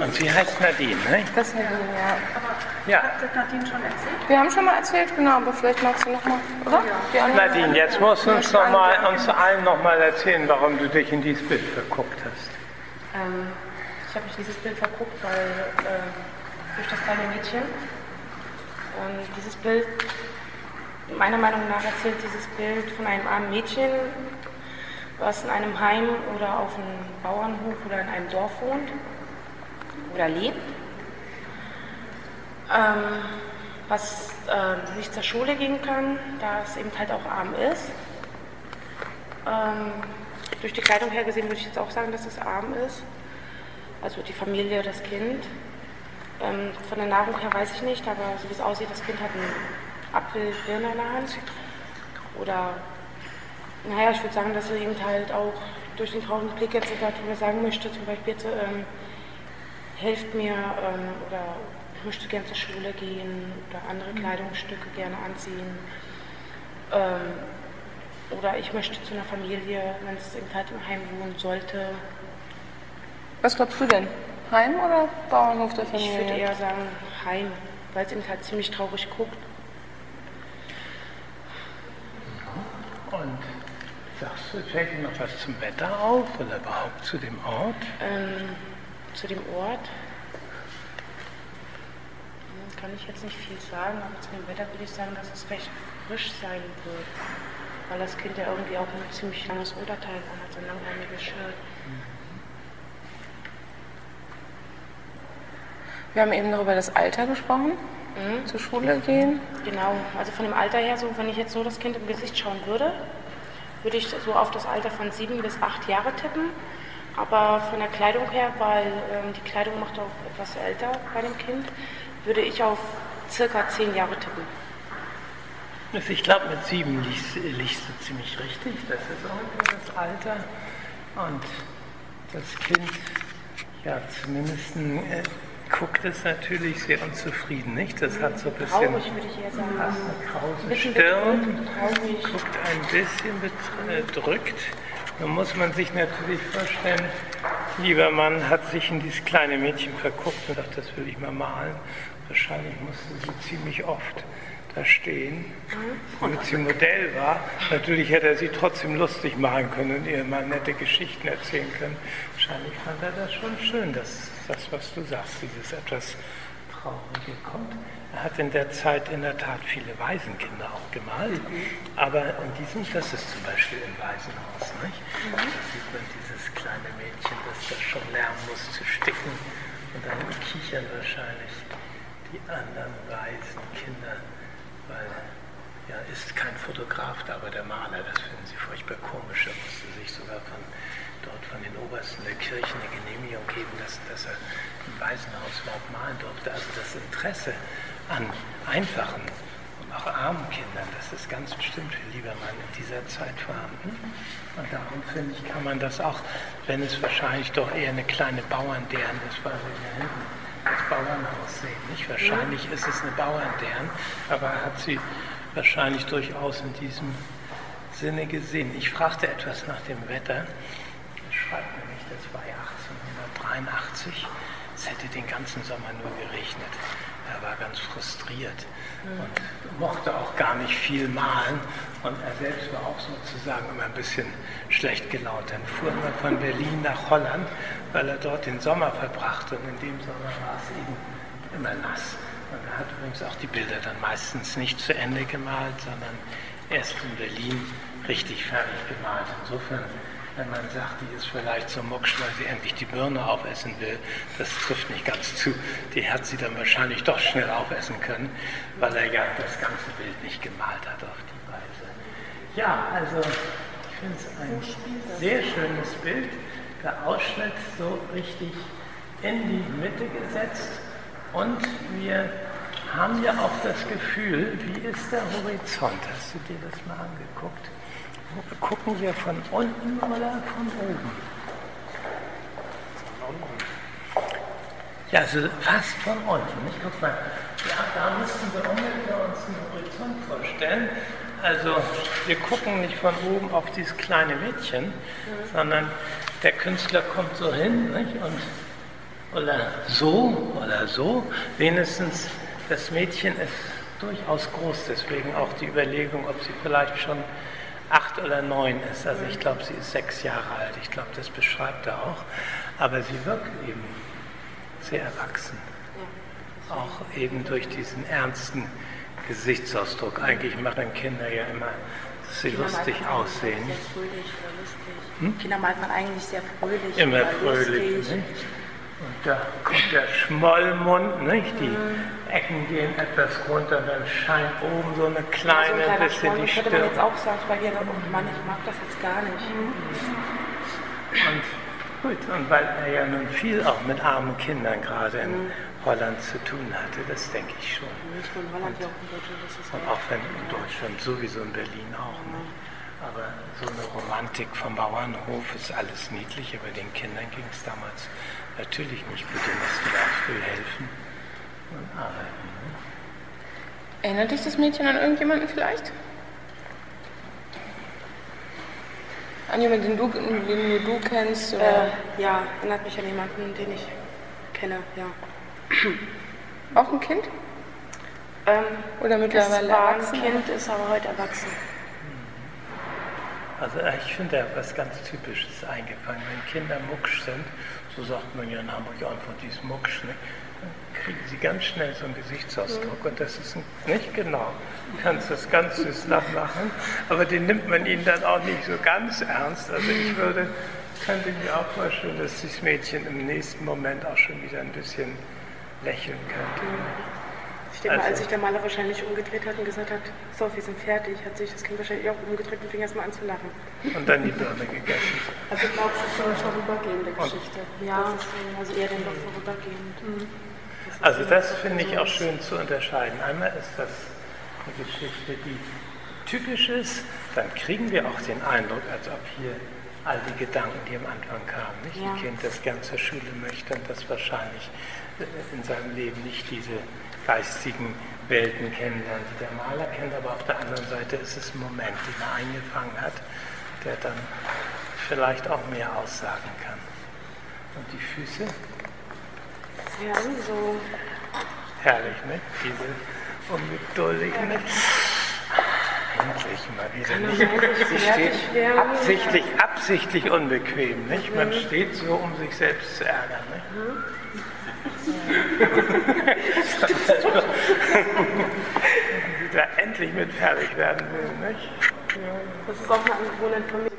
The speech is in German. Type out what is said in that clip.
Und sie heißt Nadine, ne? Das ist Nadine, ja. Ja. Hat das Nadine schon erzählt? Wir haben schon mal erzählt, genau, aber vielleicht magst du nochmal, oder? Die anderen- Nadine, jetzt musst du uns allen noch mal erzählen, warum du dich in dieses Bild verguckt hast. Ich habe mich in dieses Bild verguckt, weil durch das kleine Mädchen. Dieses Bild, meiner Meinung nach, erzählt dieses Bild von einem armen Mädchen, was in einem Heim oder auf einem Bauernhof oder in einem Dorf wohnt oder lebt, was nicht zur Schule gehen kann, da es eben halt auch arm ist. Durch die Kleidung her gesehen würde ich jetzt auch sagen, dass es arm ist. Also die Familie, das Kind. Von der Nahrung her weiß ich nicht, aber so wie es aussieht, das Kind hat einen Apfel, Birne in der Hand. Oder, naja, ich würde sagen, dass sie eben halt auch durch den traurigen Blick jetzt darüber sagen möchte, zum Beispiel jetzt, helft mir oder ich möchte gerne zur Schule gehen oder andere Kleidungsstücke gerne anziehen. Oder ich möchte zu einer Familie, wenn es eben halt im Heim wohnen sollte. Was glaubst du denn? Heim oder Bauernhof der Familie? Ich würde eher sagen Heim, weil es eben halt ziemlich traurig guckt. Und sagst du, fällt dir noch was zum Wetter auf oder überhaupt zu dem Ort? Zu dem Ort kann ich jetzt nicht viel sagen, aber zu dem Wetter würde ich sagen, dass es recht frisch sein wird. Weil das Kind ja irgendwie auch ein ziemlich langes Unterteil anhat, so ein langärmeliges Shirt. Wir haben eben noch über das Alter gesprochen, zur Schule gehen. Genau, also von dem Alter her, so wenn ich jetzt so das Kind im Gesicht schauen würde, würde ich so auf das Alter von 7 bis 8 Jahre tippen. Aber von der Kleidung her, weil die Kleidung macht auch etwas älter bei dem Kind, würde ich auf circa 10 Jahre tippen. Also ich glaube, mit 7 liegst du ziemlich richtig. Das ist ungefähr das Alter. Und das Kind, ja, zumindest guckt es natürlich sehr unzufrieden, nicht? Das hat so ein bisschen Traurig, würde ich eher sagen. fast eine krause Bisschen Stirn, bedrückt, traurig. guckt ein bisschen bedrückt. Nun muss man sich natürlich vorstellen, lieber Mann hat sich in dieses kleine Mädchen verguckt und dachte, das will ich mal malen. Wahrscheinlich musste sie ziemlich oft da stehen, womit sie Modell war. Natürlich hätte er sie trotzdem lustig machen können und ihr mal nette Geschichten erzählen können. Wahrscheinlich fand er das schon schön, dass das, was du sagst, dieses etwas Traurige kommt. Er hat in der Zeit in der Tat viele Waisenkinder auch gemalt, aber in diesem, das ist zum Beispiel im Waisenhaus, nicht? Da sieht man dieses kleine Mädchen, das da schon lernen muss zu sticken und dann kichern wahrscheinlich die anderen Waisenkinder, weil ja, ist kein Fotograf da, aber der Maler, das finden sie furchtbar komisch. Er musste sich sogar von den Obersten der Kirche eine Genehmigung geben lassen, dass er im Waisenhaus überhaupt malen durfte. Also das Interesse an einfachen und auch armen Kindern, das ist ganz bestimmt für Liebermann in dieser Zeit vorhanden. Und darum finde ich, kann man das auch, wenn es wahrscheinlich doch eher eine kleine Bauerndern, das war so hier hinten, das Bauernhaus sehen, nicht? Wahrscheinlich ist es eine Bauerndern, aber er hat sie wahrscheinlich durchaus in diesem Sinne gesehen. Ich fragte etwas nach dem Wetter. Er schreibt nämlich, das war ja 1883, es hätte den ganzen Sommer nur geregnet. Er war ganz frustriert und mochte auch gar nicht viel malen. Und er selbst war auch sozusagen immer ein bisschen schlecht gelaunt. Dann fuhr er immer von Berlin nach Holland, weil er dort den Sommer verbrachte. Und in dem Sommer war es eben immer nass. Und er hat übrigens auch die Bilder dann meistens nicht zu Ende gemalt, sondern erst in Berlin richtig fertig gemalt. Insofern, wenn man sagt, die ist vielleicht so mucksch, weil sie endlich die Birne aufessen will, das trifft nicht ganz zu. Die hat sie dann wahrscheinlich doch schnell aufessen können, weil er ja das ganze Bild nicht gemalt hat auf die Weise. Ja, also ich finde es ein sehr schönes Bild. Der Ausschnitt so richtig in die Mitte gesetzt und wir haben ja auch das Gefühl, wie ist der Horizont? Hast du dir das mal angeguckt? Gucken wir von unten oder von oben? Von unten. Ja, also fast von unten. Nicht? Guck mal, ja, da müssten wir ungefähr uns einen Horizont vorstellen. Also wir gucken nicht von oben auf dieses kleine Mädchen, sondern der Künstler kommt so hin, nicht? Und oder so. Wenigstens das Mädchen ist durchaus groß, deswegen auch die Überlegung, ob sie vielleicht schon 8 oder 9 ist. Also ich glaube, sie ist 6 Jahre alt. Ich glaube, das beschreibt er auch. Aber sie wirkt eben sehr erwachsen. Auch eben durch diesen ernsten Gesichtsausdruck. Eigentlich machen Kinder ja immer, dass sie lustig aussehen. Sehr fröhlich oder lustig. Kinder malt man eigentlich sehr fröhlich. Immer oder fröhlich, lustig. nicht? Und da kommt der Schmollmund, nicht? Die Ecken gehen etwas runter, dann scheint oben so eine kleine, ja, so ein bisschen die könnte man jetzt Stirn. auch sagen, weil hier, oh Mann, ich mag das jetzt gar nicht. Und gut, und weil er ja nun viel auch mit armen Kindern gerade in Holland zu tun hatte, das denke ich schon. Nicht nur in Holland, hier auch in Deutschland. Das ist Und auch wenn in Deutschland sowieso, in Berlin auch nicht. Aber so eine Romantik vom Bauernhof ist alles niedlich, aber den Kindern ging es damals natürlich nicht gut, die mussten ja auch früh helfen und arbeiten. Ne? Erinnert dich das Mädchen an irgendjemanden vielleicht? An jemanden, den nur du kennst? Oder? Ja, erinnert mich an jemanden, den ich kenne, ja. Auch ein Kind? Oder mittlerweile Es war ein erwachsen? Kind, ist aber heute erwachsen. Also ich finde, da was ganz Typisches eingefangen. Wenn Kinder mucksch sind, so sagt man ja in Hamburg einfach, die ist mucksch, ne? Dann kriegen sie ganz schnell so einen Gesichtsausdruck. Und das ist nicht genau. Du kannst das ganz süß nachmachen, aber den nimmt man ihnen dann auch nicht so ganz ernst. Also ich könnte mir auch vorstellen, dass dieses Mädchen im nächsten Moment auch schon wieder ein bisschen lächeln könnte. Ich denke mal, als sich der Maler wahrscheinlich umgedreht hat und gesagt hat, so, wir sind fertig, hat sich das Kind wahrscheinlich auch umgedreht und fing erst mal an zu lachen. Und dann die Birne gegessen. Also ich glaube, es ist so eine vorübergehende Geschichte. Ja, also eher dann doch vorübergehend. Also das finde ich auch schön zu unterscheiden. Einmal ist das eine Geschichte, die typisch ist, dann kriegen wir auch den Eindruck, als ob hier all die Gedanken, die am Anfang kamen, nicht? Ja. Ein Kind, das gern zur Schule möchte und das wahrscheinlich in seinem Leben nicht diese geistigen Welten kennenlernt, die der Maler kennt, aber auf der anderen Seite ist es ein Moment, den er eingefangen hat, der dann vielleicht auch mehr aussagen kann. Und die Füße? Ja, so. Herrlich, ne? Diese ungeduldigen. Endlich mal wieder nicht. Sie steht absichtlich unbequem, nicht? Man steht so, um sich selbst zu ärgern, nicht? Die da endlich mit fertig werden will, nicht? Das ist auch eine Angewohnheit von mir.